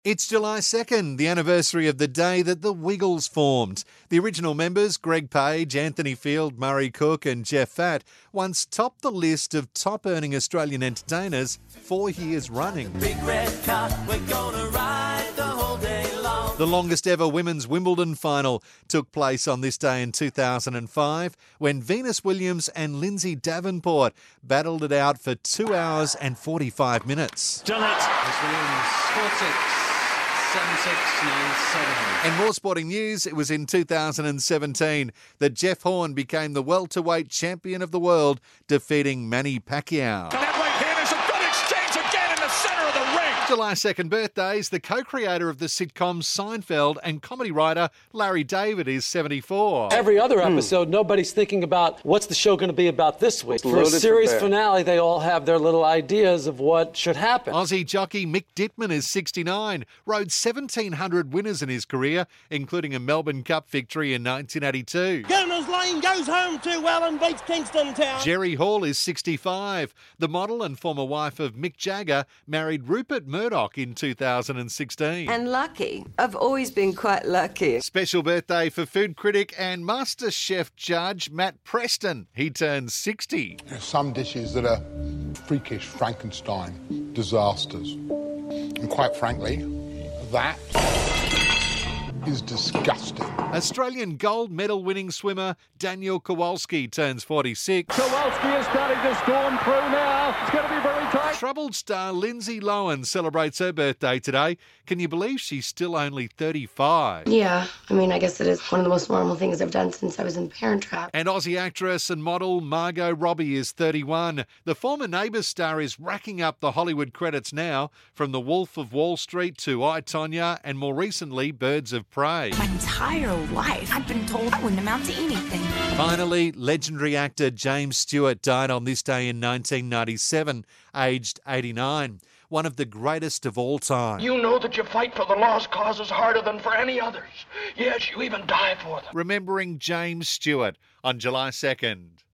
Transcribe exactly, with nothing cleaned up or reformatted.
It's July second, the anniversary of the day that the Wiggles formed. The original members, Greg Page, Anthony Field, Murray Cook and Jeff Fatt, once topped the list of top-earning Australian entertainers four years running. Big red car, we're gonna ride the whole day long. The longest ever women's Wimbledon final took place on this day in two thousand five when Venus Williams and Lindsay Davenport battled it out for two hours and forty-five minutes. Done it. Miss Williams, four six. seven six nine seven. And more sporting news, it was in two thousand seventeen that Jeff Horn became the welterweight champion of the world, defeating Manny Pacquiao. That right hand is a good exchange again in the centre of the ring. July second birthdays, the co-creator of the sitcom Seinfeld and comedy writer Larry David is seventy-four. Every other episode, mm. nobody's thinking about what's the show going to be about this week. For a series finale, they all have their little ideas of what should happen. Aussie jockey Mick Dittman is sixty-nine, rode seventeen hundred winners in his career, including a Melbourne Cup victory in nineteen eighty-two. Governor's Lane goes home too well and beats Kingston Town. Jerry Hall is sixty-five. The model and former wife of Mick Jagger married Rupert Murdoch in two thousand sixteen. And lucky. I've always been quite lucky. Special birthday for food critic and Master Chef judge Matt Preston. He turns sixty. There are some dishes that are freakish Frankenstein disasters. And quite frankly, that is disgusting. Australian gold medal winning swimmer Daniel Kowalski turns forty-six. Kowalski is starting to storm through now. It's going to be very tight. Troubled star Lindsay Lohan celebrates her birthday today. Can you believe she's still only thirty-five? Yeah, I mean, I guess it is one of the most normal things I've done since I was in Parent Trap. And Aussie actress and model Margot Robbie is thirty-one. The former Neighbours star is racking up the Hollywood credits now, from The Wolf of Wall Street to I, Tonya, and more recently, Birds of Prey. My entire life, I've been told I wouldn't amount to anything. Finally, legendary actor James Stewart died on this day in nineteen ninety-seven, aged eighty-nine. One of the greatest of all time. You know that you fight for the lost causes harder than for any others. Yes, you even die for them. Remembering James Stewart on July second.